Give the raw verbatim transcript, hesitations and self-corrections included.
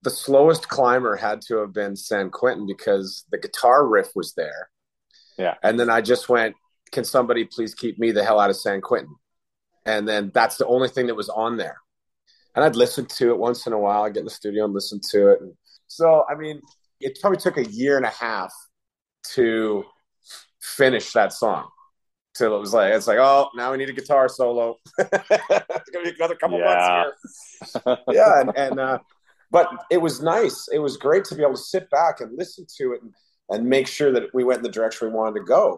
the slowest climber had to have been San Quentin because the guitar riff was there. Yeah. And then I just went, can somebody please keep me the hell out of San Quentin? And then that's the only thing that was on there. And I'd listen to it once in a while. I'd get in the studio and listen to it. And so, I mean, it probably took a year and a half to finish that song. Till it was like, it's like, oh, now we need a guitar solo. It's gonna be another couple months Yeah. here. Yeah, and, and uh, but it was nice. It was great to be able to sit back and listen to it and, and make sure that we went in the direction we wanted to go.